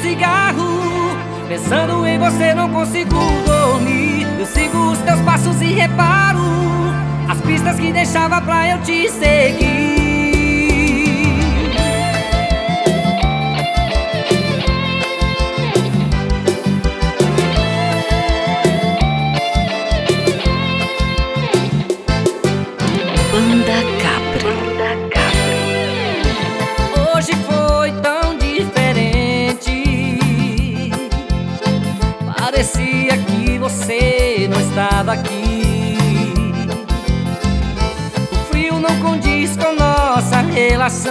cigarro. Pensando em você não consigo dormir. Eu sigo os teus passos e reparo as pistas que deixava pra eu te seguir. Banda Capri. Hoje foi tão diferente. Parecia que você não estava aqui. O frio não condiz com nossa relação.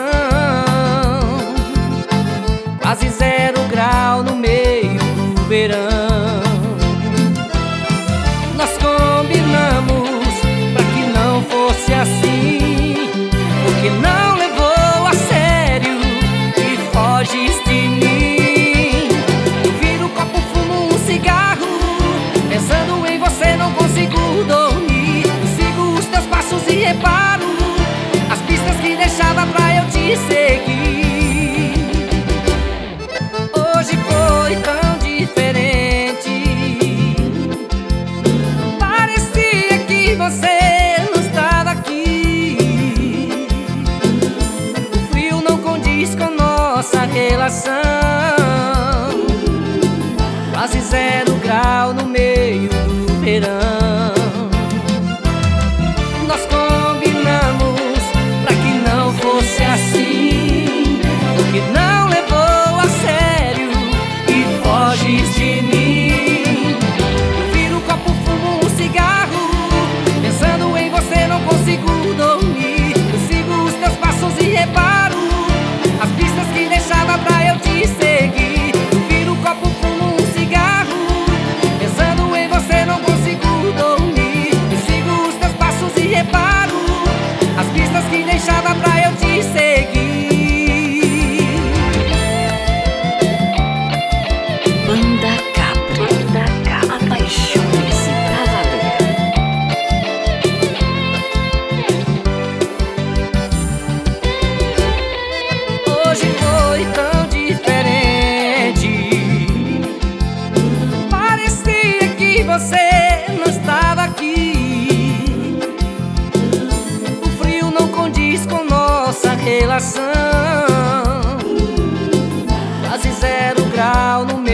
Quase 0 grau no meio do verão. Nós combinamos pra que não fosse assim, porque não levou a sério e foges de mim. Eu viro o copo, fumo um cigarro. Pensando em você não consigo dormir. Eu sigo os teus passos e reparo as pistas que deixava pra eu te seguir. Hoje foi tão diferente. Parecia que você não estava aqui. O frio não condiz com nossa relação. Quase 0 grau no meio do verão. Nós combinamos pra que não fosse assim, porque não levou a sério e foges de mim. Eu viro o copo, fumo um cigarro. Pensando em você não consigo dormir. Eu sigo os teus passos e reparo as pistas que deixava pra eu te seguir. Eu viro o copo, fumo um cigarro. Pensando em você não consigo dormir. Eu sigo os teus passos e reparo as pistas que deixava pra eu te seguir. Banda Capri. Apaixone-se pra valer. Hoje foi tão diferente. Parecia que você não estava aqui. O frio não condiz com nossa relação. Quase 0 grau no